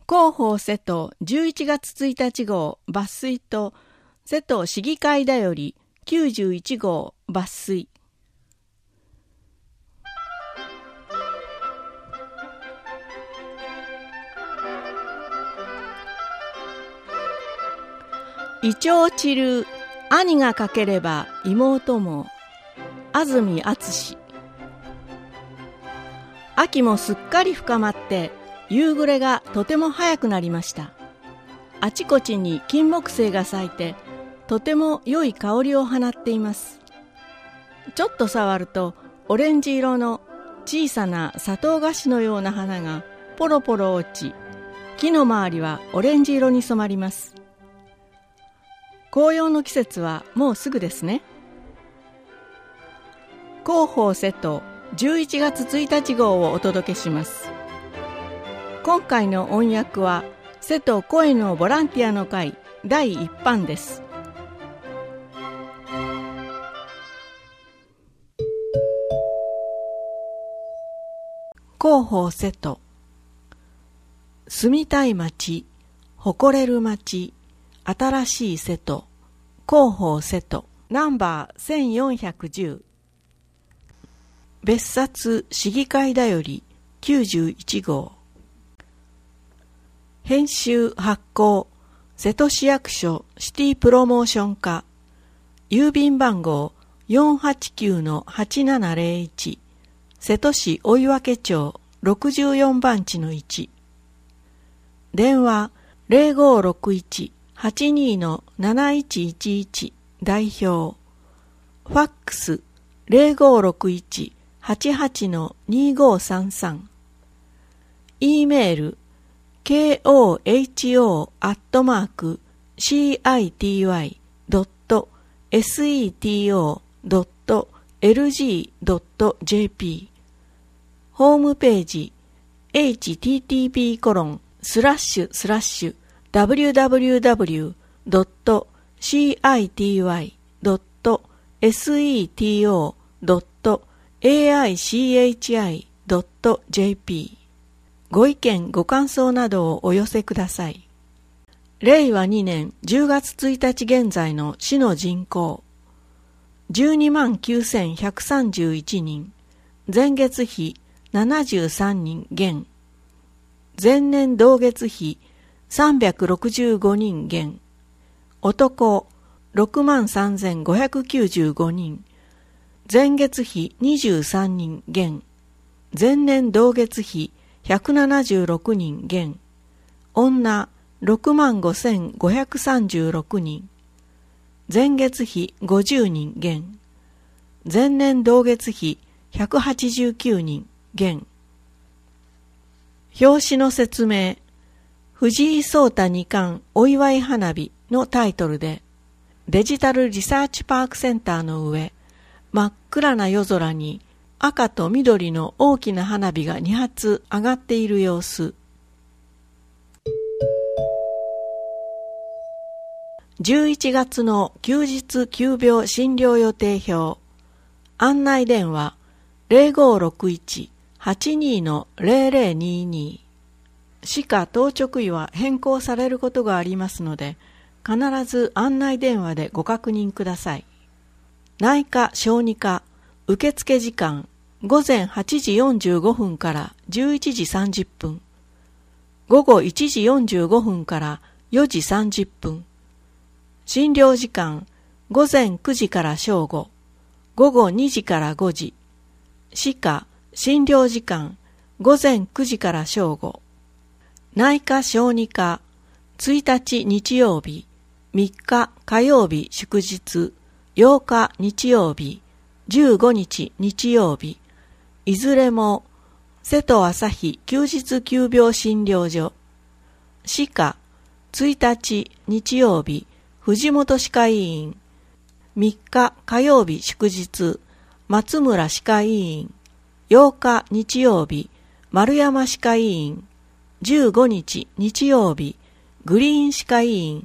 広報瀬戸11月1日号抜粋と瀬戸市議会だより91号抜粋。イチョウチル兄がかければ妹も。安住敦。秋もすっかり深まって夕暮れがとても早くなりました。あちこちに金木犀が咲いてとても良い香りを放っています。ちょっと触るとオレンジ色の小さな砂糖菓子のような花がポロポロ落ち、木の周りはオレンジ色に染まります。紅葉の季節はもうすぐですね。広報瀬戸11月1日号をお届けします。今回の音訳は瀬戸声のボランティアの会第1版です。広報瀬戸。住みたい町、誇れる町、新しい瀬戸、広報瀬戸、ナンバー1410。別冊市議会だより91号。編集発行瀬戸市役所シティプロモーション課、郵便番号 489-8701 瀬戸市追分町64番地の1。電話 0561-82-7111 代表。ファックス 0561-88-2533。E メールkoho.city.seto.lg.jp。 ホームページ http://www.city.aichi.jp。 ご意見ご感想などをお寄せください。令和2年10月1日現在の市の人口 129,131 人、前月比73人減、前年同月比365人減、男 63,595 人、前月比23人減、前年同月比176人減、女 65,536 人、前月比50人減、前年同月比189人減。表紙の説明。藤井聡太二冠お祝い花火のタイトルで、デジタルリサーチパークセンターの上、真っ暗な夜空に赤と緑の大きな花火が2発上がっている様子。11月の休日急病診療予定表。案内電話 0561-82-0022。市下当直医は変更されることがありますので、必ず案内電話でご確認ください。内科小児科受付時間午前8時45分から11時30分、午後1時45分から4時30分、診療時間午前9時から正午、午後2時から5時、歯科診療時間午前9時から正午、内科小児科1日日曜日、3日火曜日祝日、8日日曜日、15日日曜日、いずれも瀬戸朝日休日急病診療所。歯科1日日曜日、藤本歯科医院、3日火曜日祝日、松村歯科医院、8日日曜日、丸山歯科医院、15日日曜日、グリーン歯科医院。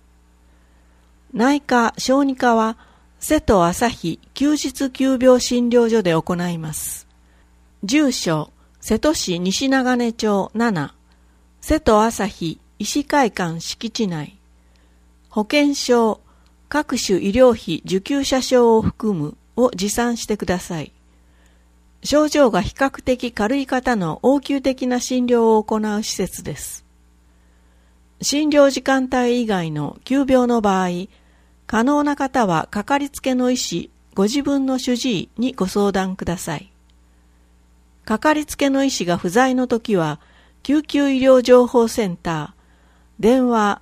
内科小児科は瀬戸朝日休日急病診療所で行います。住所瀬戸市西長根町7、 瀬戸朝日医師会館敷地内、保険証、各種医療費受給者証を含むを持参してください。症状が比較的軽い方の応急的な診療を行う施設です。診療時間帯以外の急病の場合、可能な方はかかりつけの医師、ご自分の主治医にご相談ください。かかりつけの医師が不在のときは、救急医療情報センター、電話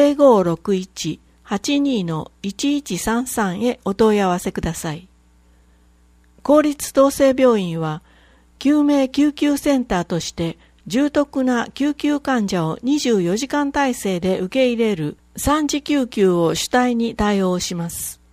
0561-82-1133 へお問い合わせください。公立統制病院は、救命救急センターとして重篤な救急患者を24時間体制で受け入れる3次救急を主体に対応します。